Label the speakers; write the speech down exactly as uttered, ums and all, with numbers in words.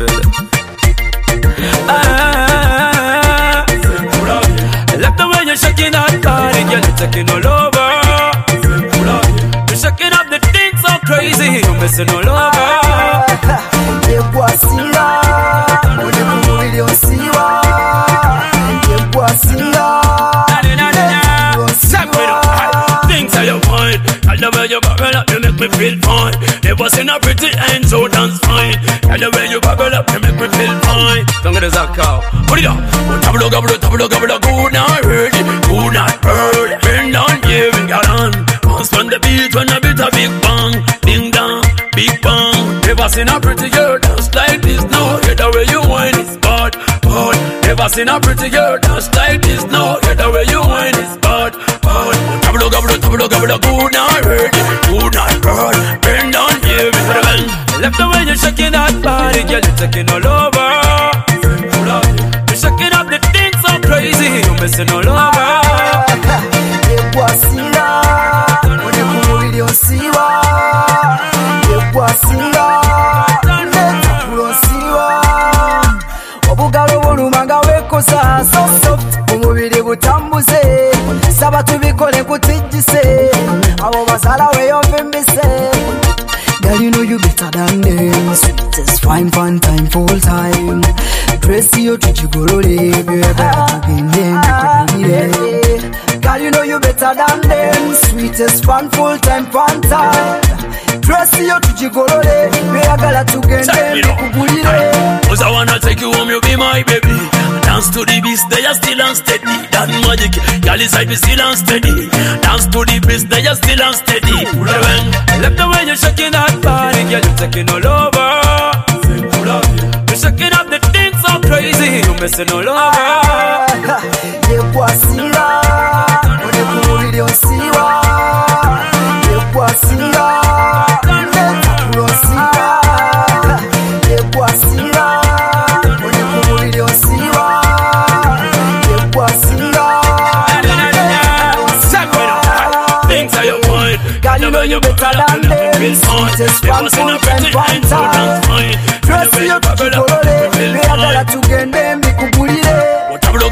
Speaker 1: Ah, I love the way you're shaking that body, girl, you're taking all over. You're shaking up the thing so crazy, you're missing all over. Things are your mind, I love when you bubble up, you make me feel fine. Never seen a pretty and so dance fine. I love when you bubble up, you make me feel fine. Don't get a cow. Put it up. Tablo, gablo, tablo, gablo, good night, ready, good night, early. Bend down, yeah, we got on. Bounce on the beat when a bit of big bang, ding dong, big bang. Never seen a pretty girl dance like this, no. Get the way you whine is bad, bad. Never seen a pretty girl dance like this, no. Get the way you whine is bad, bad. Tablo, gablo, tablo, gablo, good night, ready, good night, early. Bend down, yeah, we got on. I love the way you're shaking that body, girl, you're taking all over. You're shaking up the thing so crazy, you're missing all over. Obugalo bulumanga wekosa so soft, umubiri butambuze. Saba tubikole kutijise, abo basala weyomvimbise. Girl, you know you better than them. Sweetest fine fun time full time. Press you to chigorole, girl, you know you better than them. Sweetest fun full time fun time. Press you to chigorole, we are gonna to get them. Cause I wanna take you home, you be my baby. Dance to the beat, they are still unsteady. That magic, girl inside me still unsteady. Dance to the beat, they are still unsteady. I love the way you're shaking that body, girl, you're taking all over. You're shaking up the thing so crazy, you're missing all over. You better than them. Sweetest fun, full time, fun time. Press you to chigorole, we are gonna to get them. Bikubulire.